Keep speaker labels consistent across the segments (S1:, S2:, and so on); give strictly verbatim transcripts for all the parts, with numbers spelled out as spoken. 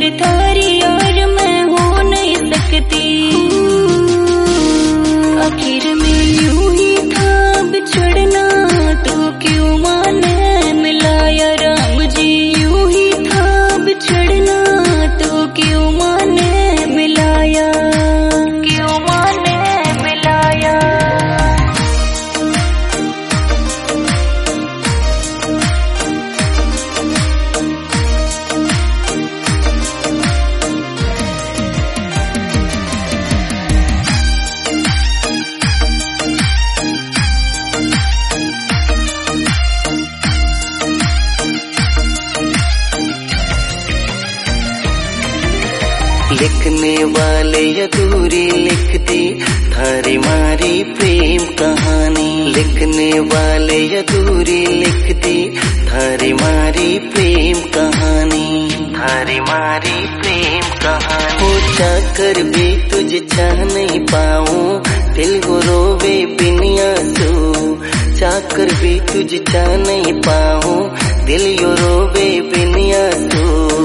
S1: फिर थारी और मैं हो नहीं सकती। आखिर में यूं ही था बिछड़ना तो क्यों माने मिलाया राम जी। यूं ही था बिछड़ना तो क्यों माने मिलाया, क्यों माने मिलाया।
S2: लिखने वाले अधूरी लिख दी थारी मारी प्रेम कहानी। लिखने वाले अधूरी लिख दी थारी मारी प्रेम कहानी। थारी मारी प्रेम कहानी। हो चाकर भी तुझ चाह नहीं पाऊं दिल को रोवे बिनिया तू। चाकर भी तुझ चाह नहीं पाऊं दिल यो रोवे बिनिया तू।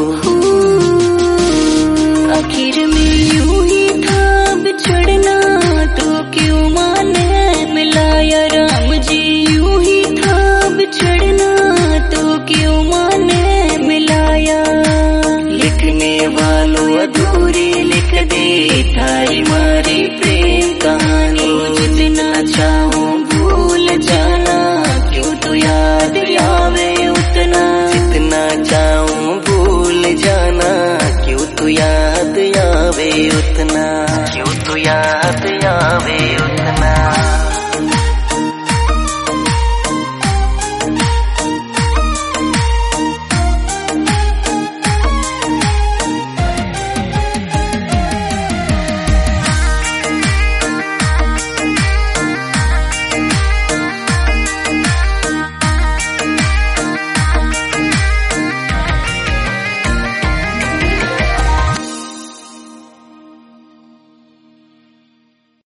S1: आखिर में यूं ही था बिछड़ना तो क्यों माने मिलाया राम जी। यूं ही था बिछड़ना तो क्यों माने मिलाया।
S2: लिखने वालों अधूरी लिख दे थारी मारी प्रेम कहानी। जितना चाहूं भूल जाना क्यों तो याद आवे उतना। जितना चाहूं भूल जाना क्यों तो याद आवे उतना।